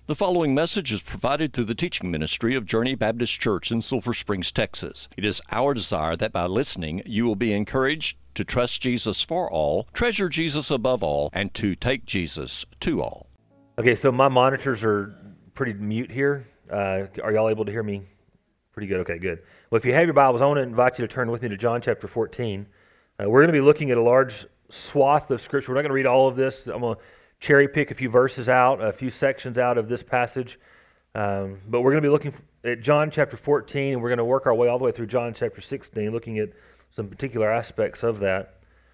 The following message is provided through the teaching ministry of Journey Baptist Church in Sulphur Springs, Texas. It is our desire that by listening, you will be encouraged to trust Jesus for all, treasure Jesus above all, and to take Jesus to all. Okay, so my monitors are pretty mute here. Are y'all able to hear me pretty good? Okay, good. Well, if you have your Bibles, I want to invite you to turn with me to John chapter 14. We're going to be looking at a large swath of Scripture. We're not going to read all of this. I'm going to cherry pick a few verses out, a few sections out of this passage. But we're going to be looking at John chapter 14, and we're going to work our way all the way through John chapter 16, looking at some particular aspects of that.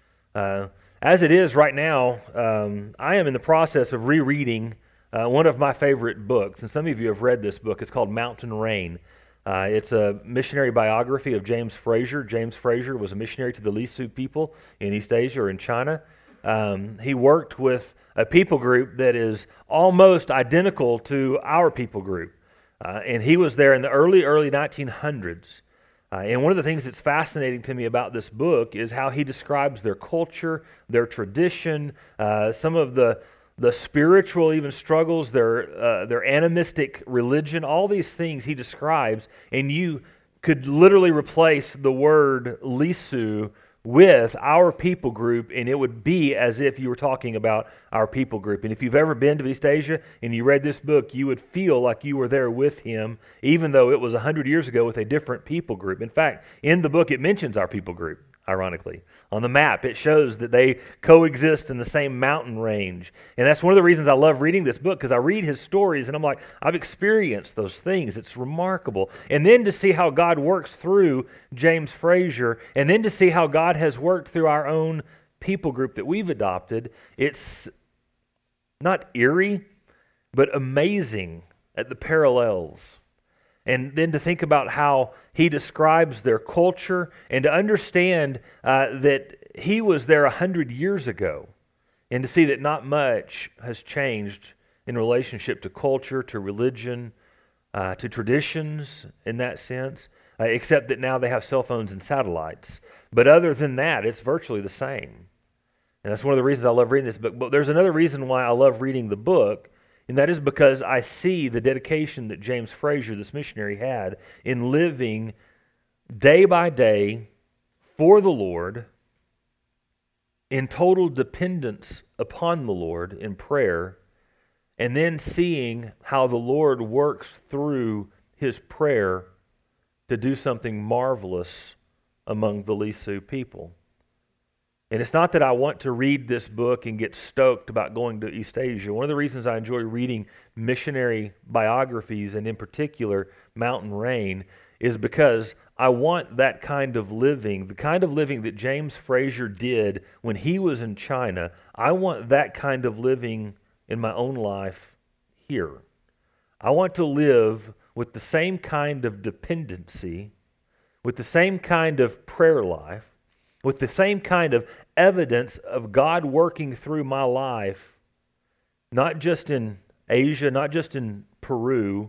As it is right now, I am in the process of rereading one of my favorite books, and some of you have read this book. It's called Mountain Rain. It's a missionary biography of James Fraser. James Fraser was a missionary to the Lisu people in East Asia or in China. He worked with a people group that is almost identical to our people group. And he was there in the early 1900s. And one of the things that's fascinating to me about this book is how he describes their culture, their tradition, some of the spiritual even struggles, their animistic religion, all these things he describes. And you could literally replace the word Lisu with our people group, and it would be as if you were talking about our people group. And if you've ever been to East Asia and you read this book, you would feel like you were there with him, even though it was 100 years ago with a different people group. In fact, in the book, it mentions our people group, ironically. On the map, it shows that they coexist in the same mountain range. And that's one of the reasons I love reading this book, because I read his stories and I'm like, I've experienced those things. It's remarkable. And then to see how God works through James Fraser, and then to see how God has worked through our own people group that we've adopted, it's not eerie, but amazing at the parallels. And then to think about how he describes their culture, and to understand that he was there 100 years ago, and to see that not much has changed in relationship to culture, to religion, to traditions in that sense, except that now they have cell phones and satellites. But other than that, it's virtually the same. And that's one of the reasons I love reading this book. But there's another reason why I love reading the book, and that is because I see the dedication that James Fraser, this missionary, had in living day by day for the Lord, in total dependence upon the Lord in prayer, and then seeing how the Lord works through his prayer to do something marvelous among the Lisu people. And it's not that I want to read this book and get stoked about going to East Asia. One of the reasons I enjoy reading missionary biographies, and in particular Mountain Rain, is because I want that kind of living, the kind of living that James Fraser did when he was in China. I want that kind of living in my own life here. I want to live with the same kind of dependency, with the same kind of prayer life, with the same kind of evidence of God working through my life, not just in Asia, not just in Peru,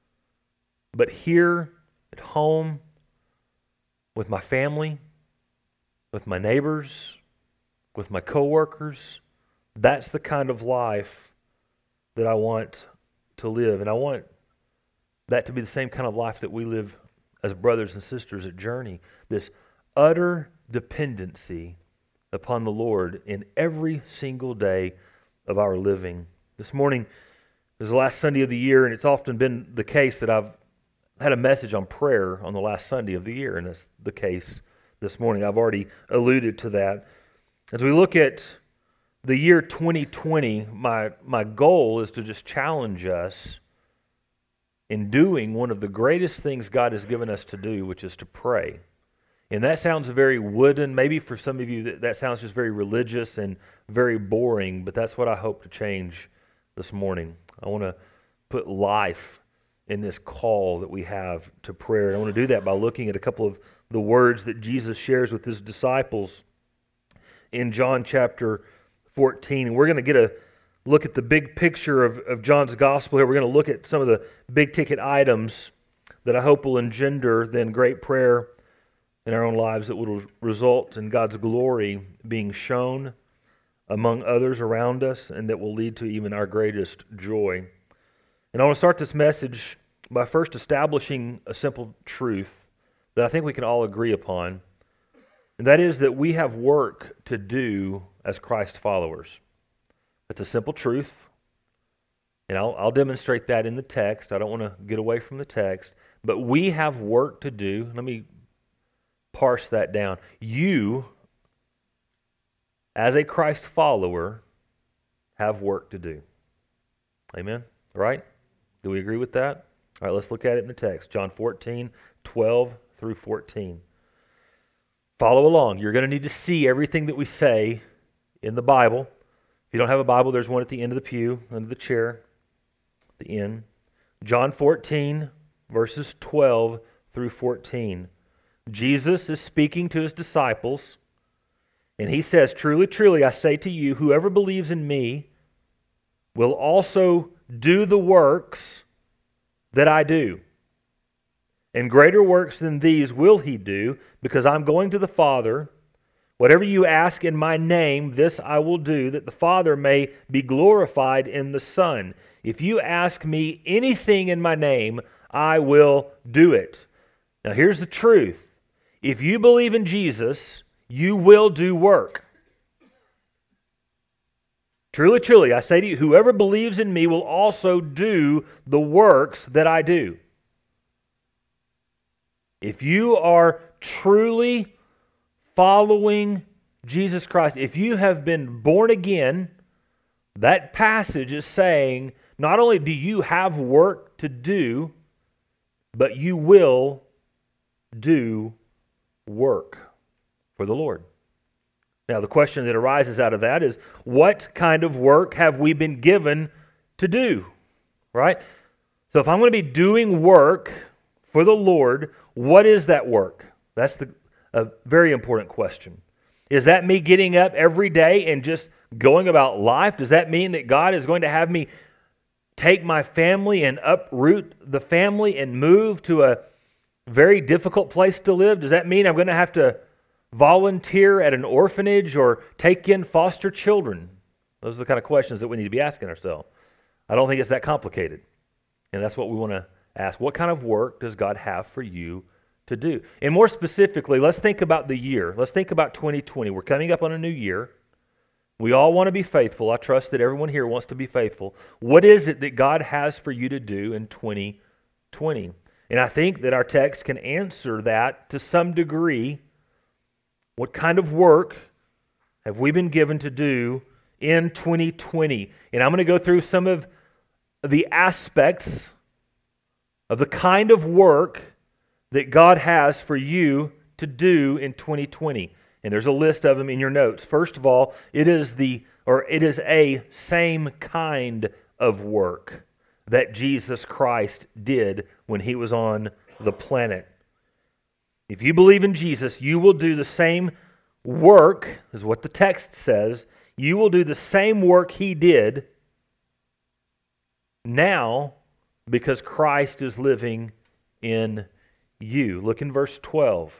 but here at home, with my family, with my neighbors, with my coworkers. That's the kind of life that I want to live. And I want that to be the same kind of life that we live as brothers and sisters at Journey. This utter dependency upon the Lord in every single day of our living. This morning is the last Sunday of the year, and it's often been the case that I've had a message on prayer on the last Sunday of the year, and that's the case this morning. I've already alluded to that. As we look at the year 2020, my goal is to just challenge us in doing one of the greatest things God has given us to do, which is to pray. And that sounds very wooden. Maybe for some of you that sounds just very religious and very boring, but that's what I hope to change this morning. I want to put life in this call that we have to prayer. And I want to do that by looking at a couple of the words that Jesus shares with his disciples in John chapter 14. And we're going to get a look at the big picture of John's gospel here. We're going to look at some of the big ticket items that I hope will engender then great prayer in our own lives that will result in God's glory being shown among others around us, and that will lead to even our greatest joy. And I want to start this message by first establishing a simple truth that I think we can all agree upon, and that is that we have work to do as Christ followers. It's a simple truth, and I'll demonstrate that in the text. I don't want to get away from the text, but we have work to do. Let me parse that down. You, as a Christ follower, have work to do. Amen? Right? Do we agree with that? All right, let's look at it in the text. John 14, 12 through 14. Follow along. You're going to need to see everything that we say in the Bible. If you don't have a Bible, there's one at the end of the pew, under the chair, at the end. John 14, verses 12 through 14. Jesus is speaking to his disciples, and he says, "Truly, truly, I say to you, whoever believes in me will also do the works that I do. And greater works than these will he do, because I'm going to the Father. Whatever you ask in my name, this I will do, that the Father may be glorified in the Son. If you ask me anything in my name, I will do it." Now here's the truth. If you believe in Jesus, you will do work. Truly, truly, I say to you, whoever believes in me will also do the works that I do. If you are truly following Jesus Christ, if you have been born again, that passage is saying, not only do you have work to do, but you will do work for the Lord. Now, the question that arises out of that is, what kind of work have we been given to do? Right? So if I'm going to be doing work for the Lord, what is that work? That's a very important question. Is that me getting up every day and just going about life? Does that mean that God is going to have me take my family and uproot the family and move to a very difficult place to live? Does that mean I'm going to have to volunteer at an orphanage or take in foster children? Those are the kind of questions that we need to be asking ourselves. I don't think it's that complicated. And that's what we want to ask. What kind of work does God have for you to do? And more specifically, let's think about the year. Let's think about 2020. We're coming up on a new year. We all want to be faithful. I trust that everyone here wants to be faithful. What is it that God has for you to do in 2020? And I think that our text can answer that to some degree. What kind of work have we been given to do in 2020? And I'm going to go through some of the aspects of the kind of work that God has for you to do in 2020. And there's a list of them in your notes. First of all, it is a same kind of work that Jesus Christ did when he was on the planet. If you believe in Jesus, you will do the same work, is what the text says. You will do the same work he did now because Christ is living in you. Look in verse 12.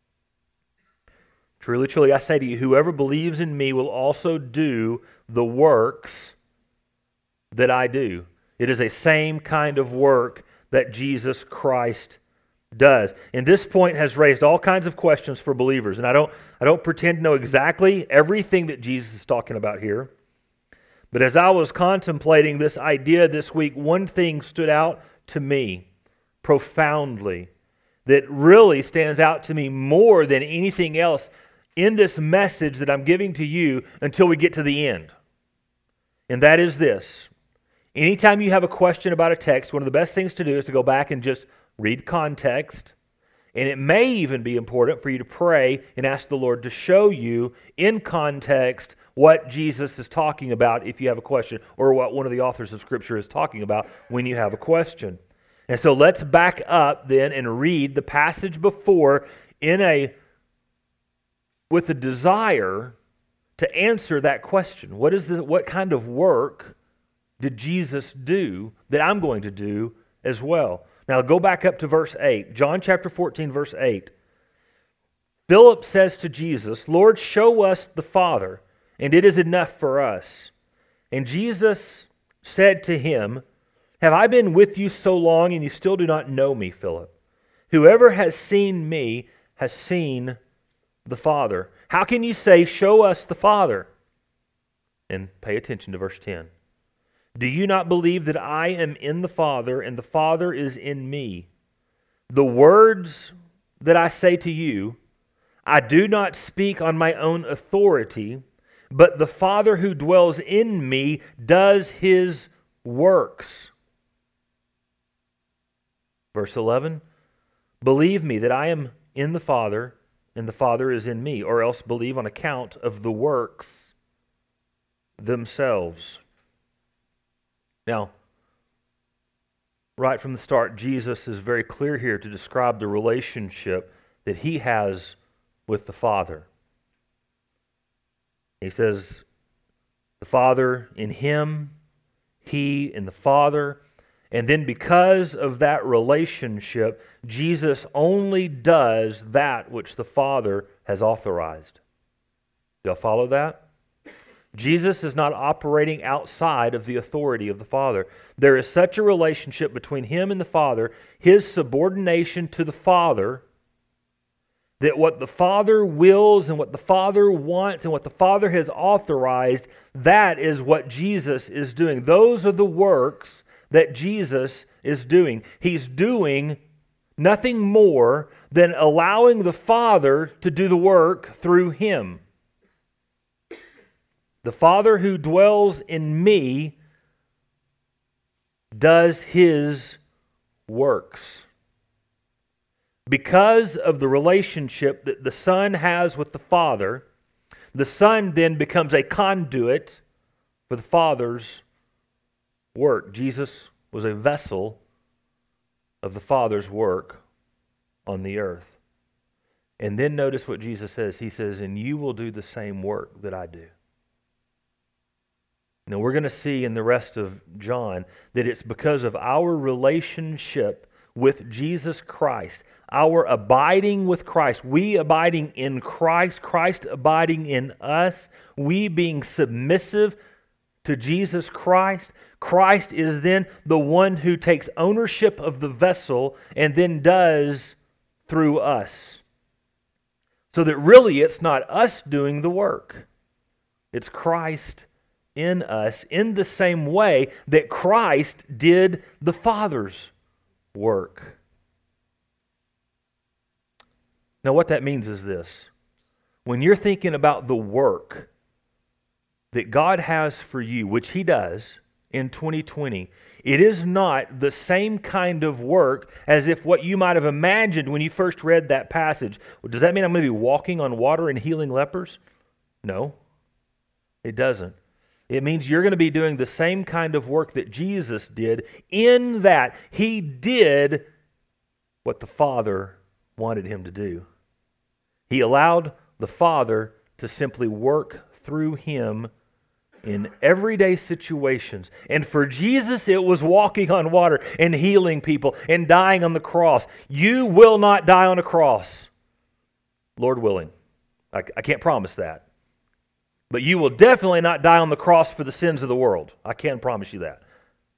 Truly, truly, I say to you, whoever believes in me will also do the works that I do. It is a same kind of work that Jesus Christ does. And this point has raised all kinds of questions for believers. And I don't pretend to know exactly everything that Jesus is talking about here. But as I was contemplating this idea this week, one thing stood out to me profoundly that really stands out to me more than anything else in this message that I'm giving to you until we get to the end. And that is this. Anytime you have a question about a text, one of the best things to do is to go back and just read context. And it may even be important for you to pray and ask the Lord to show you in context what Jesus is talking about if you have a question, or what one of the authors of Scripture is talking about when you have a question. And so let's back up then and read the passage before with a desire to answer that question. What kind of work did Jesus do that I'm going to do as well? Now go back up to verse 8. John chapter 14, verse 8. Philip says to Jesus, "Lord, show us the Father, and it is enough for us." And Jesus said to him, Have I been with you so long and you still do not know me, Philip? Whoever has seen me has seen the Father. How can you say, 'Show us the Father'?" And pay attention to verse 10. "Do you not believe that I am in the Father and the Father is in me? The words that I say to you, I do not speak on my own authority, but the Father who dwells in me does His works." Verse 11, "Believe me that I am in the Father and the Father is in me, or else believe on account of the works themselves." Now, right from the start, Jesus is very clear here to describe the relationship that He has with the Father. He says, the Father in Him, He in the Father. And then because of that relationship, Jesus only does that which the Father has authorized. Do y'all follow that? Jesus is not operating outside of the authority of the Father. There is such a relationship between Him and the Father, His subordination to the Father, that what the Father wills and what the Father wants and what the Father has authorized, that is what Jesus is doing. Those are the works that Jesus is doing. He's doing nothing more than allowing the Father to do the work through Him. The Father who dwells in me does His works. Because of the relationship that the Son has with the Father, the Son then becomes a conduit for the Father's work. Jesus was a vessel of the Father's work on the earth. And then notice what Jesus says. He says, "And you will do the same work that I do." Now we're going to see in the rest of John that it's because of our relationship with Jesus Christ, our abiding with Christ, we abiding in Christ, Christ abiding in us, we being submissive to Jesus Christ. Christ is then the one who takes ownership of the vessel and then does through us. So that really it's not us doing the work. It's Christ in us in the same way that Christ did the Father's work. Now what that means is this. When you're thinking about the work that God has for you, which He does in 2020, it is not the same kind of work as if what you might have imagined when you first read that passage. Well, does that mean I'm going to be walking on water and healing lepers? No, it doesn't. It means you're going to be doing the same kind of work that Jesus did, in that He did what the Father wanted Him to do. He allowed the Father to simply work through Him in everyday situations. And for Jesus, it was walking on water and healing people and dying on the cross. You will not die on a cross, Lord willing. I can't promise that. But you will definitely not die on the cross for the sins of the world. I can promise you that.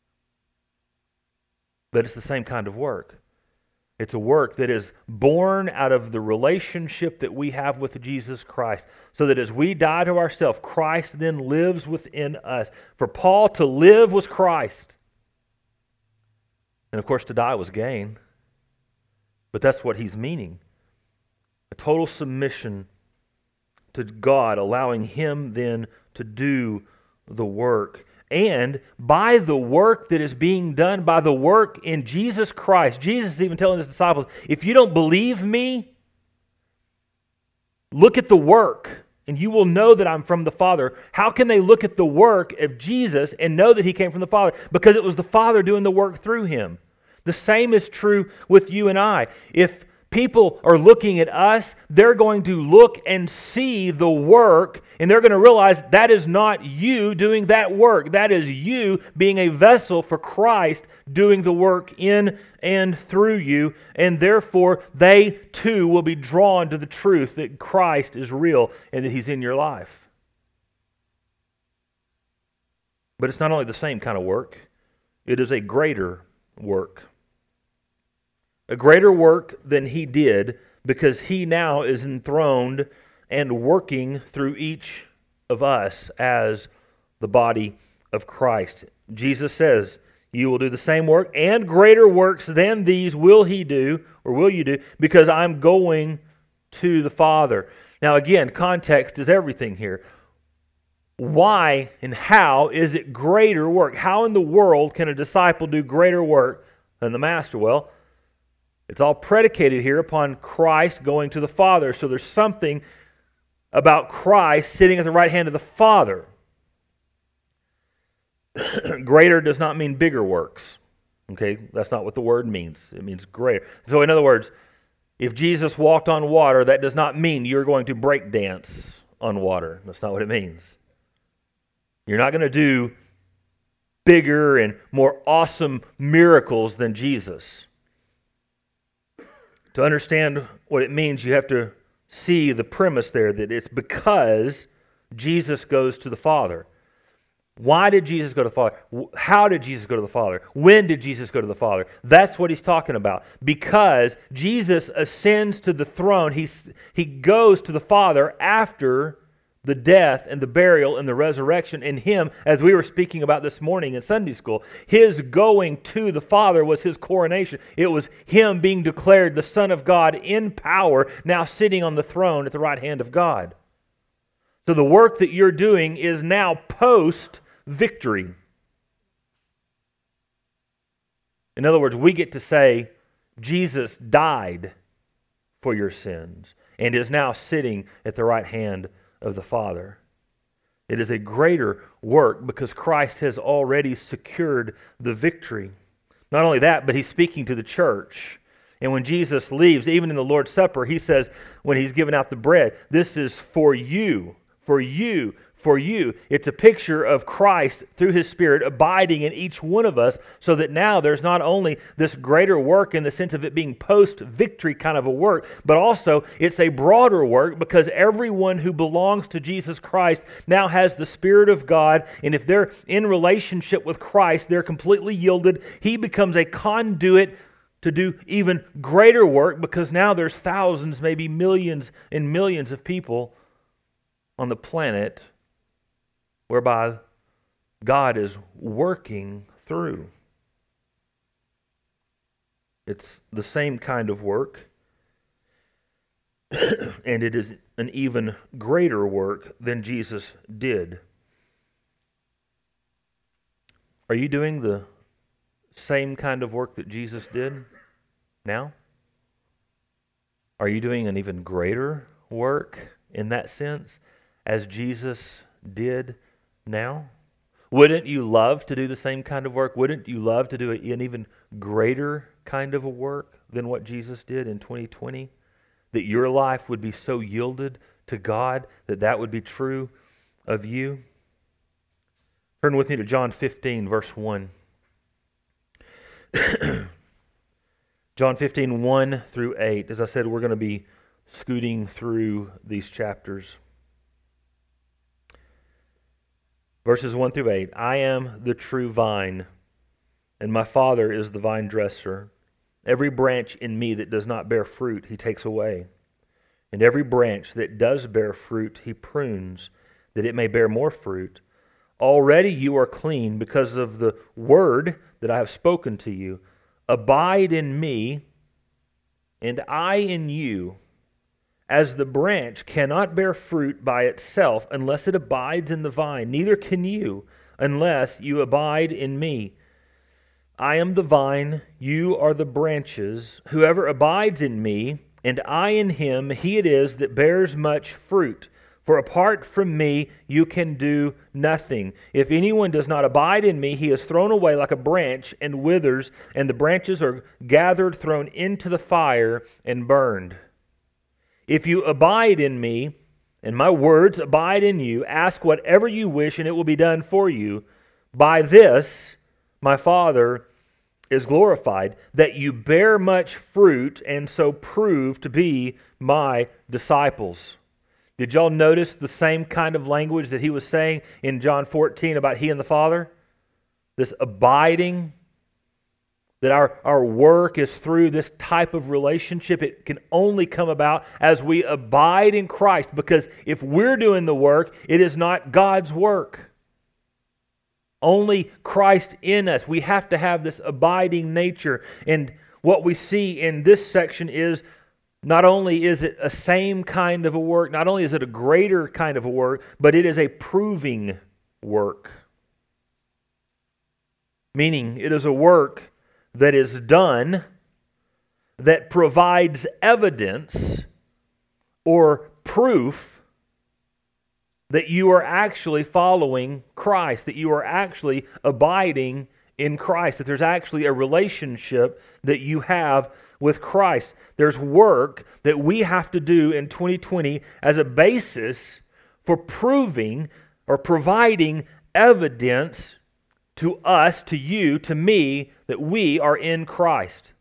But it's the same kind of work. It's a work that is born out of the relationship that we have with Jesus Christ, so that as we die to ourselves, Christ then lives within us. For Paul, to live was Christ. And of course, to die was gain. But that's what he's meaning. A total submission to God, allowing Him then to do the work. And by the work that is being done, by the work in Jesus Christ, Jesus is even telling His disciples, if you don't believe me, look at the work and you will know that I'm from the Father. How can they look at the work of Jesus and know that He came from the Father? Because it was the Father doing the work through Him. The same is true with you and I. If people are looking at us, they're going to look and see the work, and they're going to realize that is not you doing that work. That is you being a vessel for Christ doing the work in and through you, and therefore they too will be drawn to the truth that Christ is real and that He's in your life. But it's not only the same kind of work. It is a greater work. A greater work than he did, because he now is enthroned and working through each of us as the body of Christ. Jesus says, you will do the same work, and greater works than these will he do, or will you do, because I'm going to the Father. Now again, context is everything here. Why and how is it greater work? How in the world can a disciple do greater work than the Master? Well, it's all predicated here upon Christ going to the Father. So there's something about Christ sitting at the right hand of the Father. Greater does not mean bigger works. Okay, that's not what the word means. It means greater. So in other words, if Jesus walked on water, that does not mean you're going to break dance on water. That's not what it means. You're not going to do bigger and more awesome miracles than Jesus. To understand what it means, you have to see the premise there, that it's because Jesus goes to the Father. Why did Jesus go to the Father? How did Jesus go to the Father? When did Jesus go to the Father? That's what he's talking about. Because Jesus ascends to the throne, he goes to the Father after the death and the burial and the resurrection in him, as we were speaking about this morning in Sunday school. His going to the Father was his coronation. It was him being declared the Son of God in power, now sitting on the throne at the right hand of God. So the work that you're doing is now post-victory. In other words, we get to say, Jesus died for your sins and is now sitting at the right hand of the Father. It is a greater work because Christ has already secured the victory. Not only that, but he's speaking to the church. And when Jesus leaves, even in the Lord's Supper, he says, when he's giving out the bread, this is for you, for you, for you. It's a picture of Christ through his Spirit abiding in each one of us, so that now there's not only this greater work in the sense of it being post-victory kind of a work, but also it's a broader work because everyone who belongs to Jesus Christ now has the Spirit of God, and if they're in relationship with Christ, they're completely yielded. He becomes a conduit to do even greater work because now there's thousands, maybe millions and millions of people on the planet whereby God is working through. It's the same kind of work, and it is an even greater work than Jesus did. Are you doing the same kind of work that Jesus did now? Are you doing an even greater work in that sense as Jesus did now? Wouldn't you love to do the same kind of work? Wouldn't you love to do an even greater kind of a work than what Jesus did in 2020? That your life would be so yielded to God that that would be true of you? Turn with me to John 15, verse 1. John 15, 1 through 8. As I said, we're going to be scooting through these chapters. Verses 1 through 8. I am the true vine, and my Father is the vine dresser. Every branch in me that does not bear fruit, he takes away. And every branch that does bear fruit, he prunes, that it may bear more fruit. Already you are clean because of the word that I have spoken to you. Abide in me, and I in you. As the branch cannot bear fruit by itself unless it abides in the vine, neither can you unless you abide in me. I am the vine, you are the branches. Whoever abides in me, and I in him, he it is that bears much fruit. For apart from me, you can do nothing. If anyone does not abide in me, he is thrown away like a branch and withers, and the branches are gathered, thrown into the fire, and burned. If you abide in me, and my words abide in you, ask whatever you wish, and it will be done for you. By this, my Father is glorified, that you bear much fruit, and so prove to be my disciples. Did y'all notice the same kind of language that he was saying in John 14 about he and the Father? This abiding that our work is through this type of relationship. It can only come about as we abide in Christ, because if we're doing the work, it is not God's work. Only Christ in us. We have to have this abiding nature. And what we see in this section is not only is it a same kind of a work, not only is it a greater kind of a work, but it is a proving work. Meaning it is a work that is done that provides evidence or proof that you are actually following Christ, that you are actually abiding in Christ, that there's actually a relationship that you have with Christ. There's work that we have to do in 2020 as a basis for proving or providing evidence to us, to you, to me, that we are in Christ.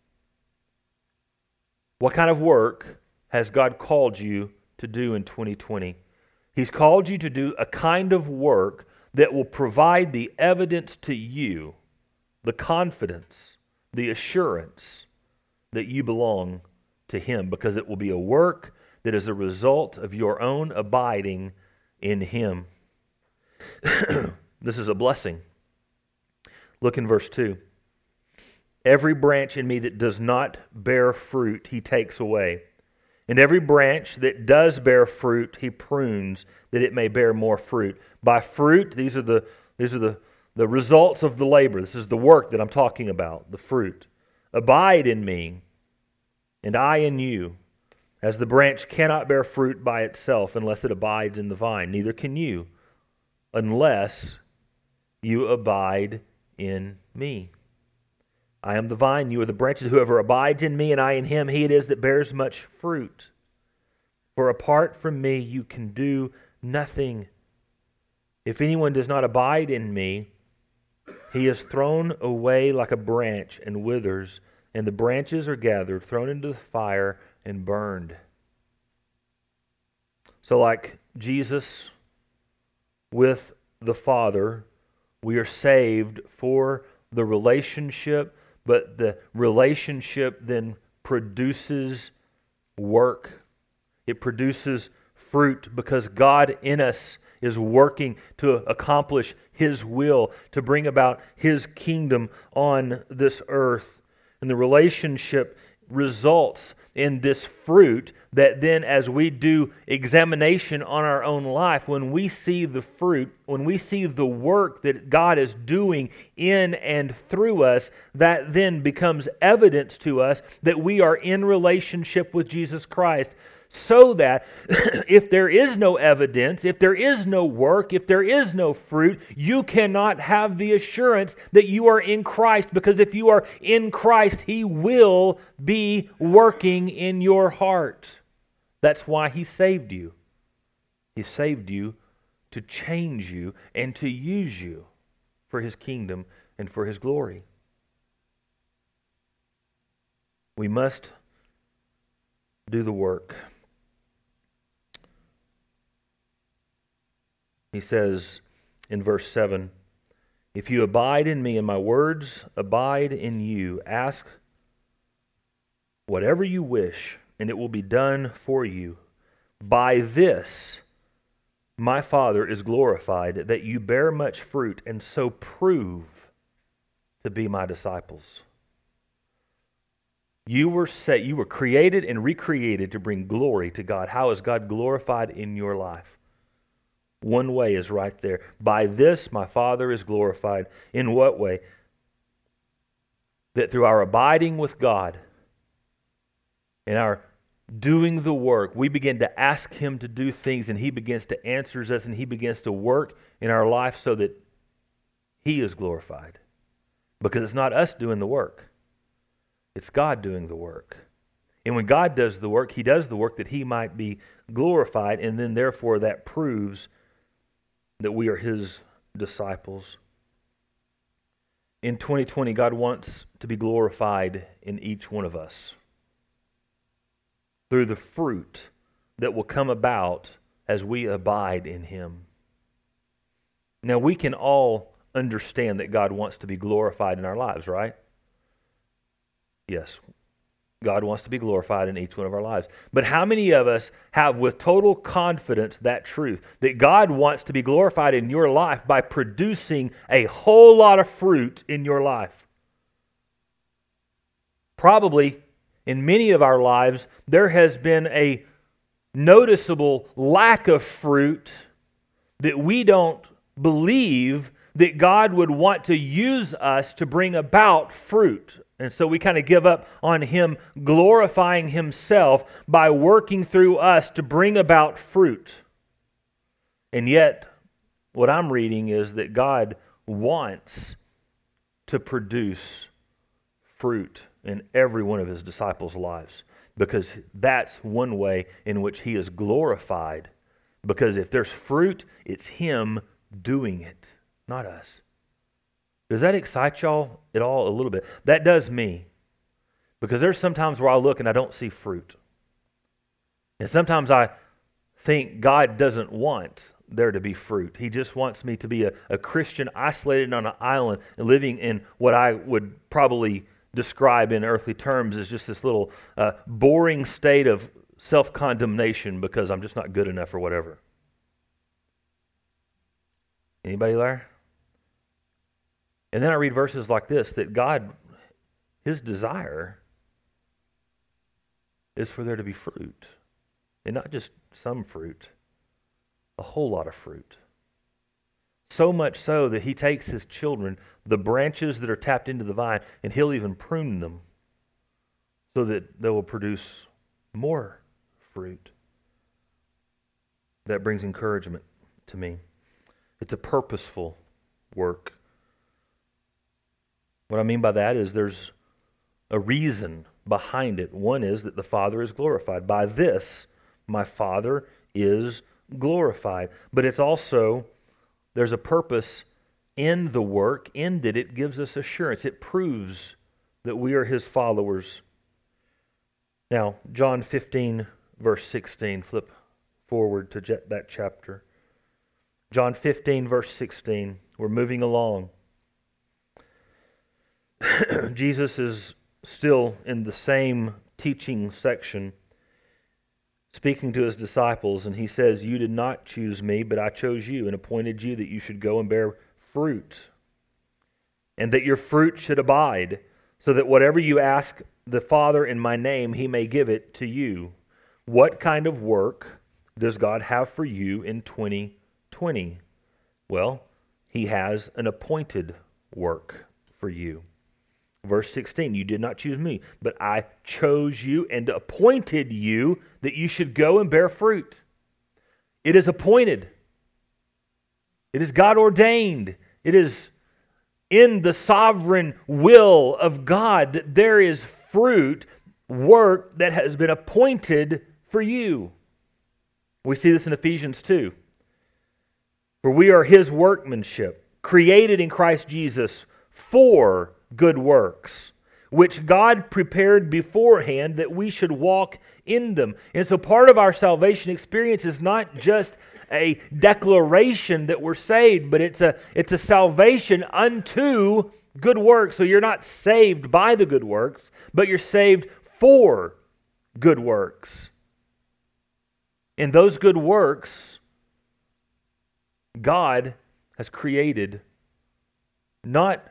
What kind of work has God called you to do in 2020? He's called you to do a kind of work that will provide the evidence to you, the confidence, the assurance that you belong to Him, because it will be a work that is a result of your own abiding in Him. This is a blessing. Look in verse 2. Every branch in me that does not bear fruit, He takes away. And every branch that does bear fruit, He prunes, that it may bear more fruit. By fruit, these are the results of the labor. This is the work that I'm talking about, the fruit. Abide in me, and I in you. As the branch cannot bear fruit by itself unless it abides in the vine, neither can you unless you abide in me. I am the vine, you are the branches. Whoever abides in me and I in him, he it is that bears much fruit. For apart from me you can do nothing. If anyone does not abide in me, he is thrown away like a branch and withers, and the branches are gathered, thrown into the fire, and burned. So like Jesus with the Father, we are saved for the relationship, but the relationship then produces work. It produces fruit because God in us is working to accomplish His will, to bring about His kingdom on this earth. And the relationship results in this fruit that then, as we do examination on our own life, when we see the fruit, when we see the work that God is doing in and through us, that then becomes evidence to us that we are in relationship with Jesus Christ. So that if there is no evidence, if there is no work, if there is no fruit, you cannot have the assurance that you are in Christ, because if you are in Christ, He will be working in your heart. That's why He saved you. He saved you to change you and to use you for His kingdom and for His glory. We must do the work. He says in verse 7, if you abide in me and my words abide in you, ask whatever you wish and it will be done for you. By this my Father is glorified, that you bear much fruit and so prove to be my disciples. You were created and recreated to bring glory to God. How is God glorified in your life? One way is right there. By this my Father is glorified. In what way? That through our abiding with God and our doing the work, we begin to ask Him to do things, and He begins to answer us, and He begins to work in our life so that He is glorified. Because it's not us doing the work. It's God doing the work. And when God does the work, He does the work that He might be glorified, and then therefore that proves that we are His disciples. In 2020, God wants to be glorified in each one of us through the fruit that will come about as we abide in Him. Now, we can all understand that God wants to be glorified in our lives, right? Yes, God wants to be glorified in each one of our lives. But how many of us have with total confidence that truth, that God wants to be glorified in your life by producing a whole lot of fruit in your life? Probably in many of our lives, there has been a noticeable lack of fruit that we don't believe that God would want to use us to bring about fruit. And so we kind of give up on Him glorifying Himself by working through us to bring about fruit. And yet, what I'm reading is that God wants to produce fruit in every one of His disciples' lives, because that's one way in which He is glorified. Because if there's fruit, it's Him doing it, not us. Does that excite y'all at all a little bit? That does me. Because there's sometimes where I look and I don't see fruit. And sometimes I think God doesn't want there to be fruit. He just wants me to be a Christian isolated on an island and living in what I would probably describe in earthly terms as just this little boring state of self-condemnation because I'm just not good enough or whatever. Anybody there? And then I read verses like this, that God, His desire is for there to be fruit. And not just some fruit, a whole lot of fruit. So much so that He takes His children, the branches that are tapped into the vine, and He'll even prune them so that they will produce more fruit. That brings encouragement to me. It's a purposeful work. What I mean by that is there's a reason behind it. One is that the Father is glorified. By this, my Father is glorified. But it's also, there's a purpose in the work, in that it gives us assurance. It proves that we are His followers. Now, John 15, verse 16. Flip forward to that chapter. John 15, verse 16. We're moving along. Jesus is still in the same teaching section, speaking to His disciples, and He says, "You did not choose me, but I chose you and appointed you that you should go and bear fruit, and that your fruit should abide, so that whatever you ask the Father in my name, He may give it to you." What kind of work does God have for you in 2020? Well, He has an appointed work for you. Verse 16, "You did not choose me, but I chose you and appointed you that you should go and bear fruit." It is appointed. It is God ordained. It is in the sovereign will of God that there is fruit, work that has been appointed for you. We see this in Ephesians 2. "For we are His workmanship, created in Christ Jesus for good works, which God prepared beforehand that we should walk in them." And so part of our salvation experience is not just a declaration that we're saved, but it's a salvation unto good works. So you're not saved by the good works, but you're saved for good works. And those good works, God has created not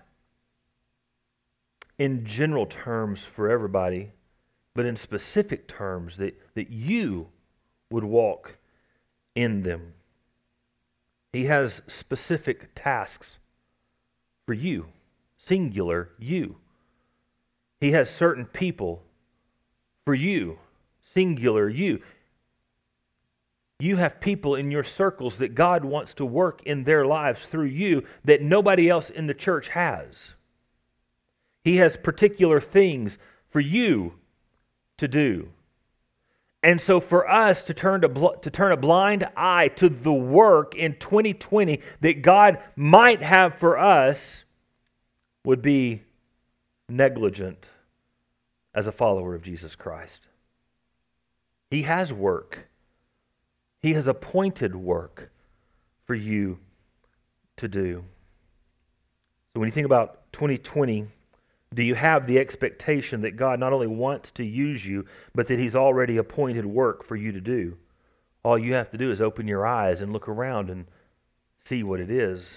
in general terms for everybody, but in specific terms that you would walk in them. He has specific tasks for you, singular you. He has certain people for you, singular you. You have people in your circles that God wants to work in their lives through you that nobody else in the church has. He has particular things for you to do. And so for us to turn a blind eye to the work in 2020 that God might have for us would be negligent as a follower of Jesus Christ. He has work. He has appointed work for you to do. So when you think about 2020, Do you have the expectation that God not only wants to use you, but that He's already appointed work for you to do? All you have to do is open your eyes and look around and see what it is.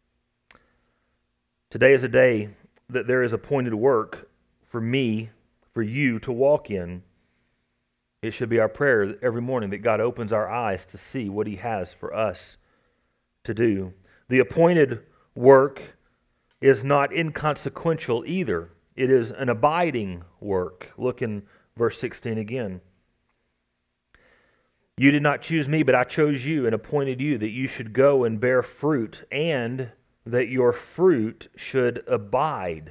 Today is a day that there is appointed work for me, for you to walk in. It should be our prayer every morning that God opens our eyes to see what He has for us to do. The appointed work is not inconsequential either. It is an abiding work. Look in verse 16 again. You did not choose me, but I chose you and appointed you that you should go and bear fruit, and that your fruit should abide,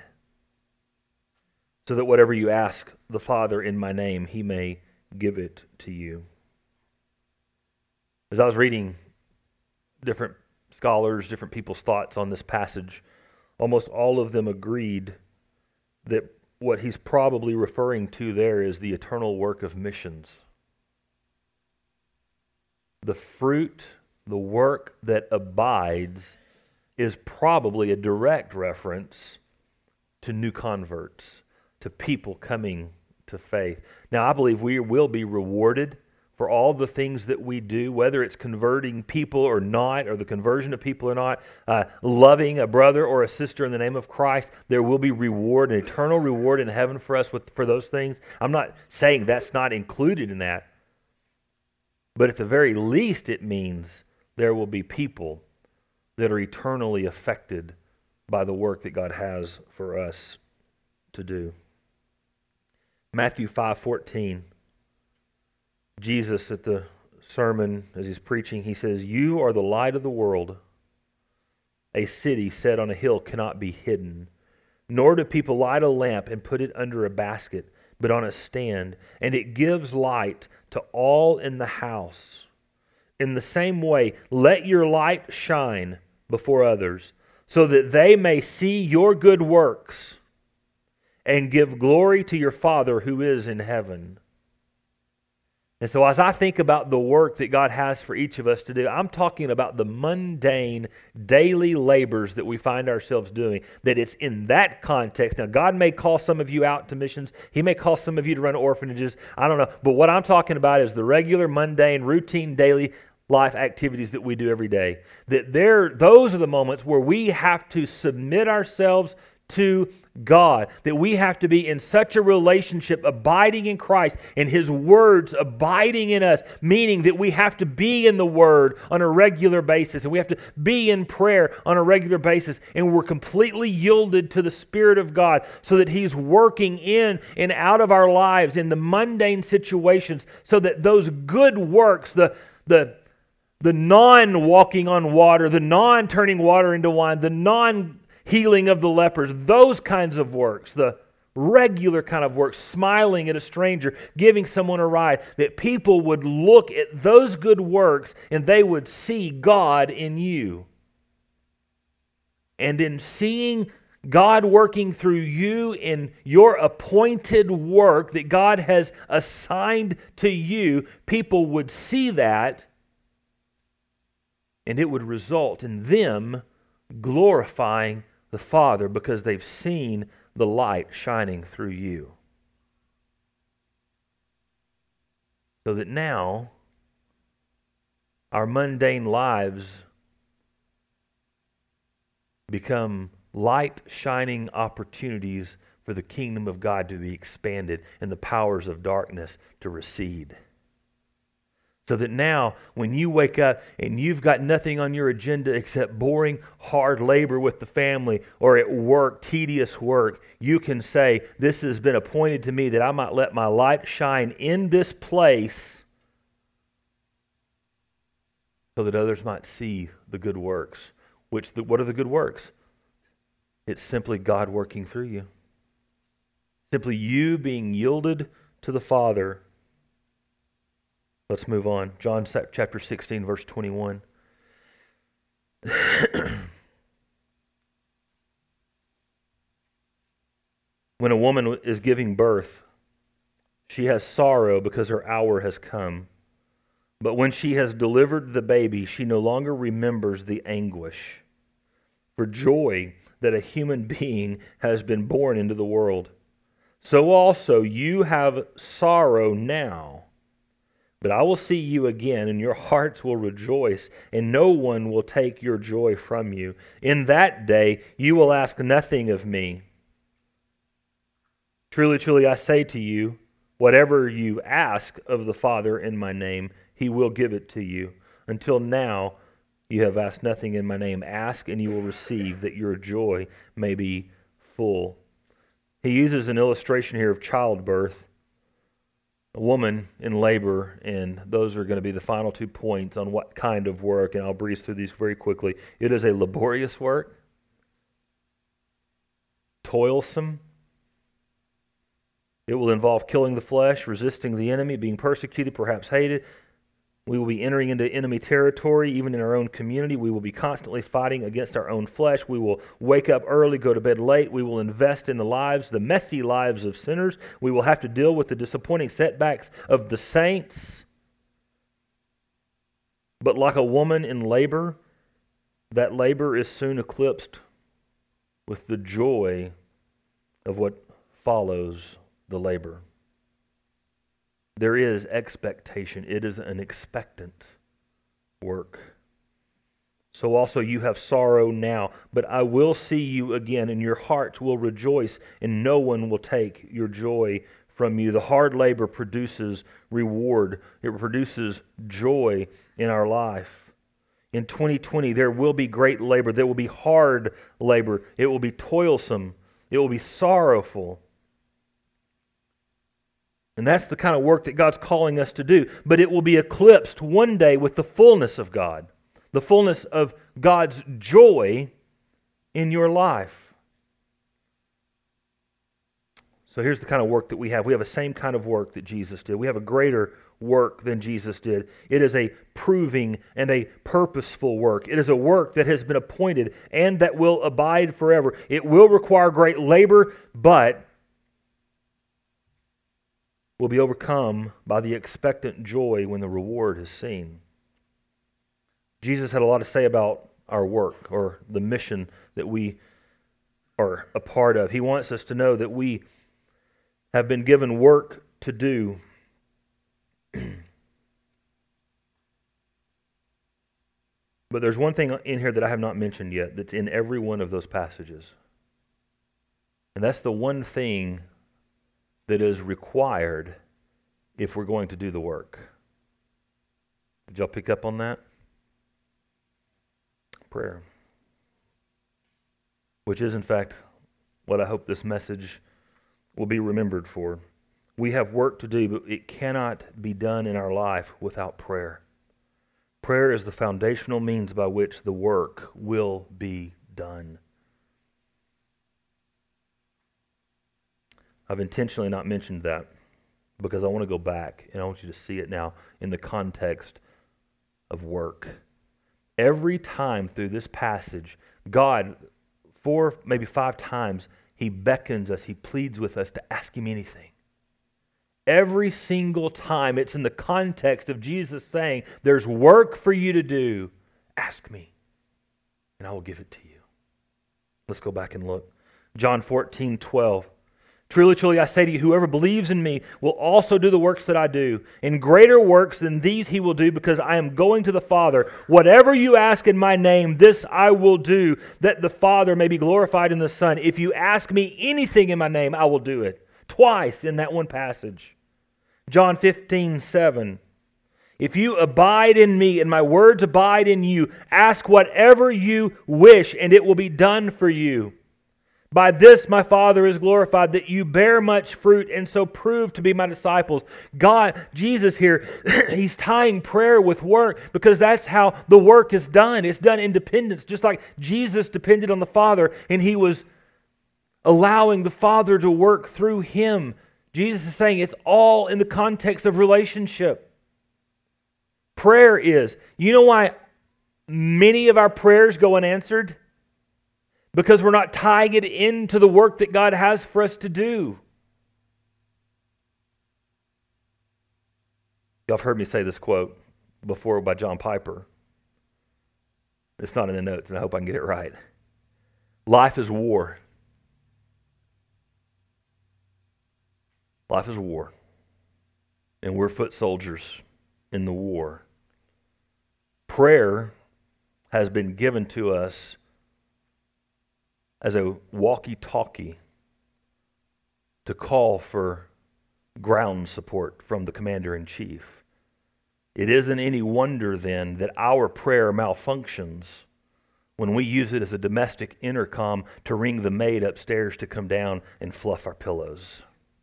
so that whatever you ask the Father in my name, He may give it to you. As I was reading different scholars, different people's thoughts on this passage, almost all of them agreed that what he's probably referring to there is the eternal work of missions. The fruit, the work that abides, is probably a direct reference to new converts, to people coming to faith. Now, I believe we will be rewarded for all the things that we do, whether it's converting people or not, or the conversion of people or not, loving a brother or a sister in the name of Christ. There will be reward, an eternal reward in heaven for us for those things. I'm not saying that's not included in that. But at the very least, it means there will be people that are eternally affected by the work that God has for us to do. Matthew 5:14. Jesus at the sermon, as he's preaching, he says, "You are the light of the world. A city set on a hill cannot be hidden. Nor do people light a lamp and put it under a basket, but on a stand, and it gives light to all in the house. In the same way, let your light shine before others, so that they may see your good works and give glory to your Father who is in heaven." And so as I think about the work that God has for each of us to do, I'm talking about the mundane, daily labors that we find ourselves doing, that it's in that context. Now, God may call some of you out to missions. He may call some of you to run orphanages. I don't know. But what I'm talking about is the regular, mundane, routine, daily life activities that we do every day. Those are the moments where we have to submit ourselves to God, that we have to be in such a relationship, abiding in Christ and His words abiding in us, meaning that we have to be in the Word on a regular basis, and we have to be in prayer on a regular basis, and we're completely yielded to the Spirit of God so that He's working in and out of our lives in the mundane situations, so that those good works, the non-walking on water, the non-turning water into wine, the non-healing of the lepers, those kinds of works, the regular kind of works, smiling at a stranger, giving someone a ride, that people would look at those good works and they would see God in you. And in seeing God working through you in your appointed work that God has assigned to you, people would see that, and it would result in them glorifying the Father because they've seen the light shining through you. So that now our mundane lives become light shining opportunities for the kingdom of God to be expanded and the powers of darkness to recede. So that now, when you wake up and you've got nothing on your agenda except boring, hard labor with the family or at work, tedious work, you can say, "This has been appointed to me that I might let my light shine in this place so that others might see the good works." What are the good works? It's simply God working through you. Simply you being yielded to the Father. Let's move on. John chapter 16, verse 21. When a woman is giving birth, she has sorrow because her hour has come. But when she has delivered the baby, she no longer remembers the anguish for joy that a human being has been born into the world. So also you have sorrow now, but I will see you again, and your hearts will rejoice, and no one will take your joy from you. In that day you will ask nothing of me. Truly, truly, I say to you, whatever you ask of the Father in my name, he will give it to you. Until now, you have asked nothing in my name. Ask, and you will receive, that your joy may be full. He uses an illustration here of childbirth, a woman in labor, and those are going to be the final 2 points on what kind of work, and I'll breeze through these very quickly. It is a laborious work, toilsome. It will involve killing the flesh, resisting the enemy, being persecuted, perhaps hated. We will be entering into enemy territory, even in our own community. We will be constantly fighting against our own flesh. We will wake up early, go to bed late. We will invest in the messy lives of sinners. We will have to deal with the disappointing setbacks of the saints. But like a woman in labor, that labor is soon eclipsed with the joy of what follows the labor. There is expectation. It is an expectant work. So also you have sorrow now, but I will see you again, and your hearts will rejoice, and no one will take your joy from you. The hard labor produces reward. It produces joy in our life. In 2020, there will be great labor. There will be hard labor. It will be toilsome. It will be sorrowful. And that's the kind of work that God's calling us to do. But it will be eclipsed one day with the fullness of God, the fullness of God's joy in your life. So here's the kind of work that we have. We have the same kind of work that Jesus did. We have a greater work than Jesus did. It is a proving and a purposeful work. It is a work that has been appointed and that will abide forever. It will require great labor, but will be overcome by the expectant joy when the reward is seen. Jesus had a lot to say about our work, or the mission that we are a part of. He wants us to know that we have been given work to do. But there's one thing in here that I have not mentioned yet that's in every one of those passages. And that's the one thing that is required if we're going to do the work. Did y'all pick up on that? Prayer. Which is, in fact, what I hope this message will be remembered for. We have work to do, but it cannot be done in our life without prayer. Prayer is the foundational means by which the work will be done. I've intentionally not mentioned that because I want to go back and I want you to see it now in the context of work. Every time through this passage, God, 4, maybe 5 times, He beckons us, He pleads with us to ask Him anything. Every single time it's in the context of Jesus saying, there's work for you to do. Ask me and I will give it to you. Let's go back and look. John 14:12. Truly, truly, I say to you, whoever believes in me will also do the works that I do. And greater works than these he will do, because I am going to the Father. Whatever you ask in my name, this I will do, that the Father may be glorified in the Son. If you ask me anything in my name, I will do it. Twice in that one passage. John 15:7. If you abide in me and my words abide in you, ask whatever you wish, and it will be done for you. By this my Father is glorified, that you bear much fruit and so prove to be my disciples. Jesus here, He's tying prayer with work because that's how the work is done. It's done in dependence, just like Jesus depended on the Father and He was allowing the Father to work through Him. Jesus is saying it's all in the context of relationship. Prayer is. You know why many of our prayers go unanswered? Because we're not tying it into the work that God has for us to do. Y'all have heard me say this quote before by John Piper. It's not in the notes, and I hope I can get it right. Life is war. Life is war. And we're foot soldiers in the war. Prayer has been given to us as a walkie-talkie to call for ground support from the commander-in-chief. It isn't any wonder then that our prayer malfunctions when we use it as a domestic intercom to ring the maid upstairs to come down and fluff our pillows.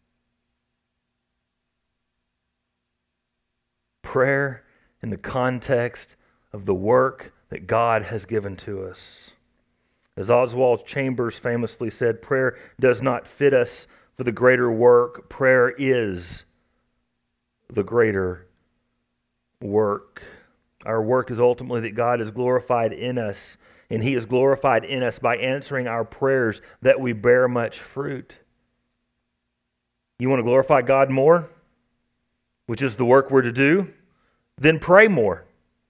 Prayer in the context of the work that God has given to us. As Oswald Chambers famously said, prayer does not fit us for the greater work. Prayer is the greater work. Our work is ultimately that God is glorified in us, and He is glorified in us by answering our prayers that we bear much fruit. You want to glorify God more, which is the work we're to do? Then pray more.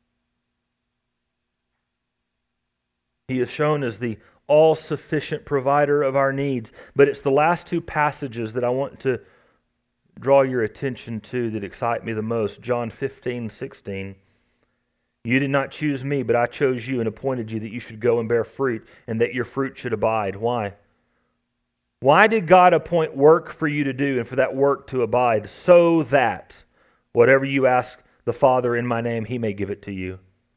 He is shown as the all-sufficient provider of our needs. But it's the last two passages that I want to draw your attention to that excite me the most. John 15:16. You did not choose me, but I chose you and appointed you that you should go and bear fruit, and that your fruit should abide. Why? Why did God appoint work for you to do and for that work to abide? So that whatever you ask the Father in my name, He may give it to you.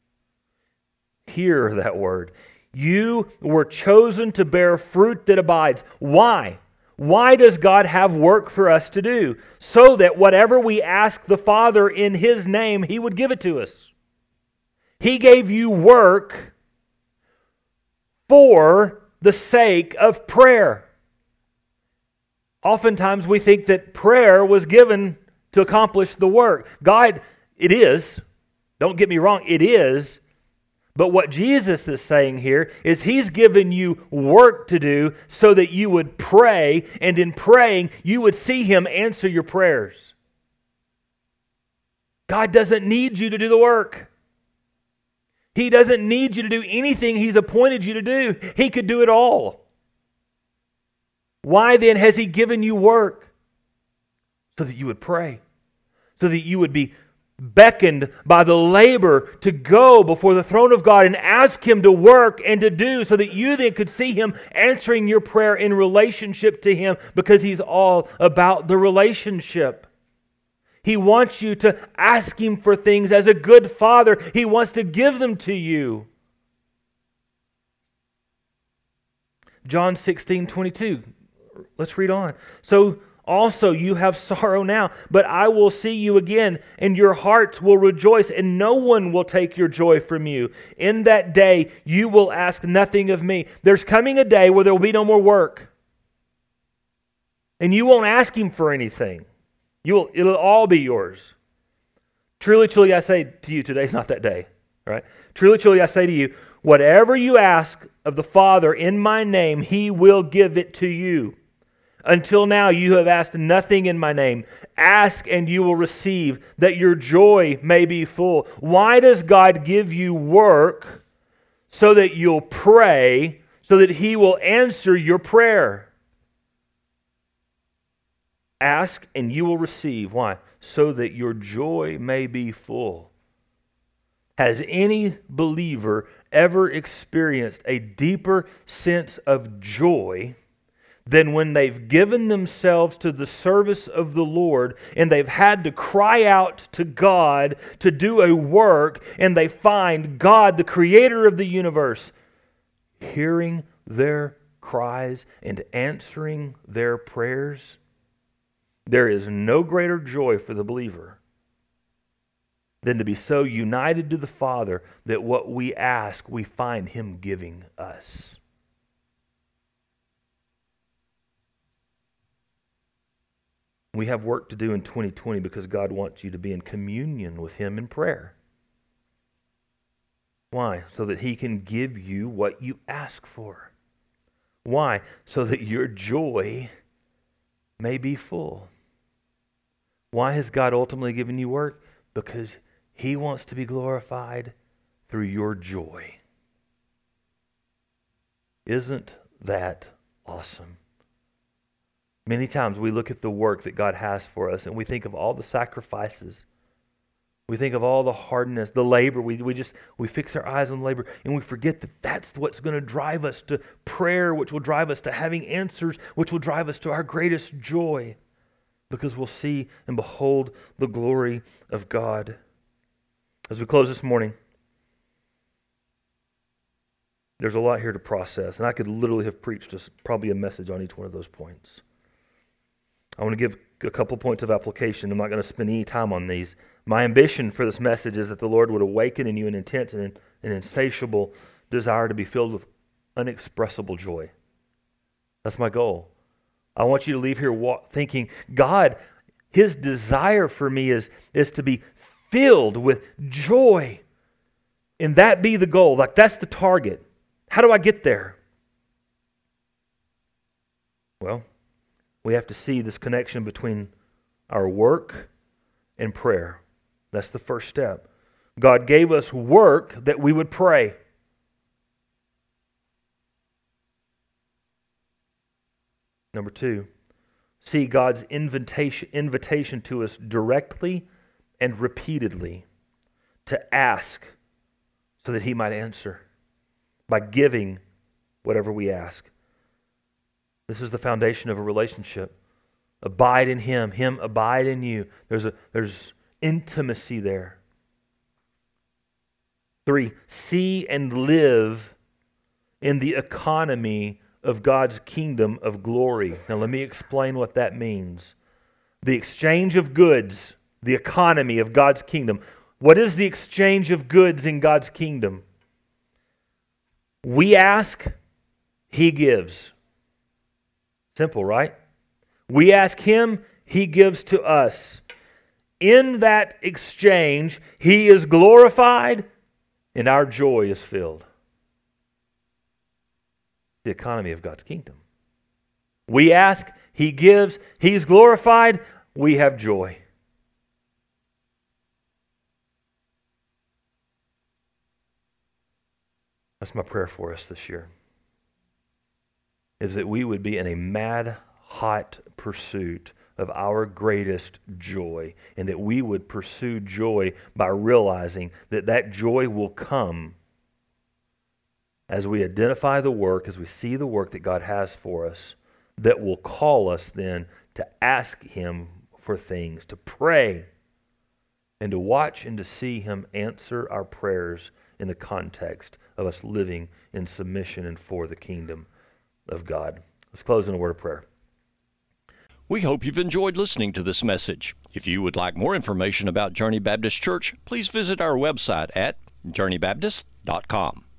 Hear that word. You were chosen to bear fruit that abides. Why? Why does God have work for us to do? So that whatever we ask the Father in His name, He would give it to us. He gave you work for the sake of prayer. Oftentimes we think that prayer was given to accomplish the work. God, it is. Don't get me wrong, it is. But what Jesus is saying here is He's given you work to do so that you would pray, and in praying, you would see Him answer your prayers. God doesn't need you to do the work. He doesn't need you to do anything He's appointed you to do. He could do it all. Why then has He given you work? So that you would pray. So that you would be beckoned by the labor to go before the throne of God and ask Him to work and to do, so that you then could see Him answering your prayer in relationship to Him, because He's all about the relationship. He wants you to ask Him for things as a good Father. He wants to give them to you. John 16:22. Let's read on. So also you have sorrow now, but I will see you again, and your hearts will rejoice, and no one will take your joy from you. In that day you will ask nothing of me. There's coming a day where there will be no more work. And you won't ask Him for anything. It'll all be yours. Truly, truly, I say to you, today's not that day. Right? Truly, truly, I say to you, whatever you ask of the Father in my name, He will give it to you. Until now you have asked nothing in my name. Ask and you will receive, that your joy may be full. Why does God give you work? So that you'll pray, so that He will answer your prayer. Ask and you will receive. Why? So that your joy may be full. Has any believer ever experienced a deeper sense of joy than when they've given themselves to the service of the Lord, and they've had to cry out to God to do a work, and they find God, the Creator of the universe, hearing their cries and answering their prayers? There is no greater joy for the believer than to be so united to the Father that what we ask, we find Him giving us. We have work to do in 2020 because God wants you to be in communion with Him in prayer. Why? So that He can give you what you ask for. Why? So that your joy may be full. Why has God ultimately given you work? Because He wants to be glorified through your joy. Isn't that awesome? Many times we look at the work that God has for us and we think of all the sacrifices. We think of all the hardness, the labor. We fix our eyes on labor and we forget that that's what's going to drive us to prayer, which will drive us to having answers, which will drive us to our greatest joy, because we'll see and behold the glory of God. As we close this morning, there's a lot here to process, and I could literally have preached just probably a message on each one of those points. I want to give a couple points of application. I'm not going to spend any time on these. My ambition for this message is that the Lord would awaken in you an intense and an insatiable desire to be filled with unexpressible joy. That's my goal. I want you to leave here thinking, God, His desire for me is to be filled with joy. And that be the goal. Like, that's the target. How do I get there? Well, we have to see this connection between our work and prayer. That's the first step. God gave us work that we would pray. Number two, see God's invitation to us directly and repeatedly to ask so that He might answer by giving whatever we ask. This is the foundation of a relationship. Abide in Him, Him abide in you. There's intimacy there. 3, see and live in the economy of God's kingdom of glory. Now let me explain what that means. The exchange of goods, the economy of God's kingdom. What is the exchange of goods in God's kingdom? We ask, He gives. Simple, right? We ask Him, He gives to us. In that exchange, He is glorified and our joy is filled. The economy of God's kingdom. We ask, He gives, He's glorified, we have joy. That's my prayer for us this year, is that we would be in a mad, hot pursuit of our greatest joy, and that we would pursue joy by realizing that that joy will come as we identify the work, as we see the work that God has for us, that will call us then to ask Him for things, to pray, and to watch and to see Him answer our prayers in the context of us living in submission and for the kingdom of God. Let's close in a word of prayer. We hope you've enjoyed listening to this message. If you would like more information about Journey Baptist Church, please visit our website at journeybaptist.com.